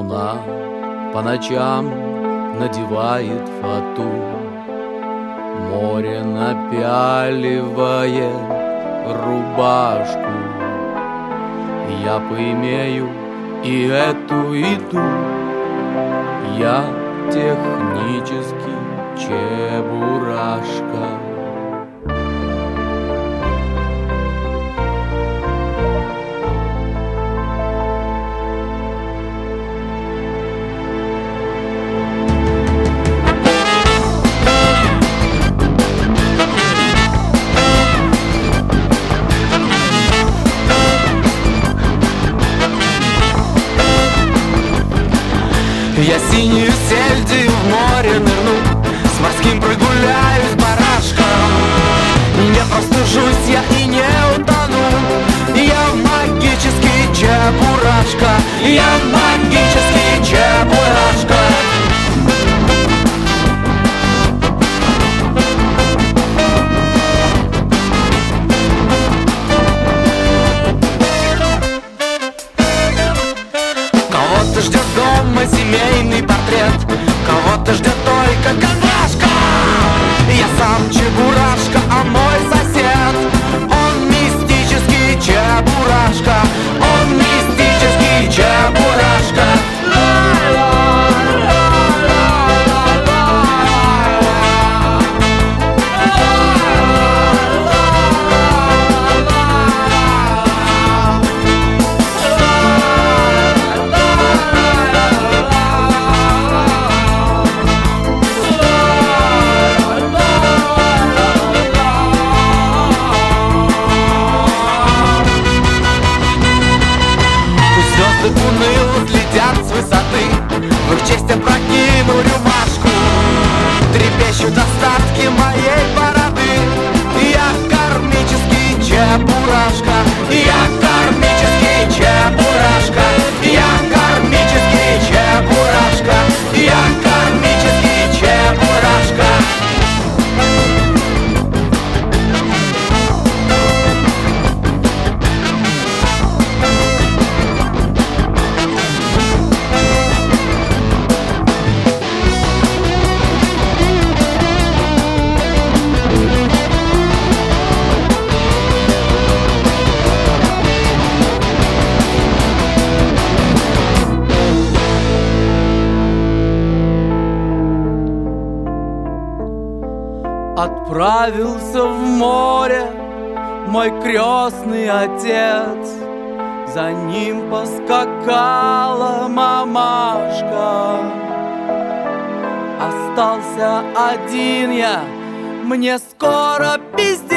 Луна по ночам надевает фату, море напяливает рубашку. Я поимею и эту, и ту. Я технический чебурашка. Я синюю сельдью в море нырну, с морским прогуляюсь барашком. Не простужусь я и не утону. Я магический чебурашка. Я магический чебурашка. Кого-то ждет дома семейный портрет, кого-то ждет только кондрашка. Я сам чебурашка, а мой сосед, он мистический чебурашка. Он мистический чебурашка. Уныло летят с высоты, в их честь опрокину рюмашку. Трепещут остатки моей бороды. Я кармический чебурашка. Я кармический чебурашка. Я кармический чебурашка. Я кармический чебурашка. Отправился в море мой крестный отец, за ним поскакала мамашка. Остался один я, мне скоро пиздец.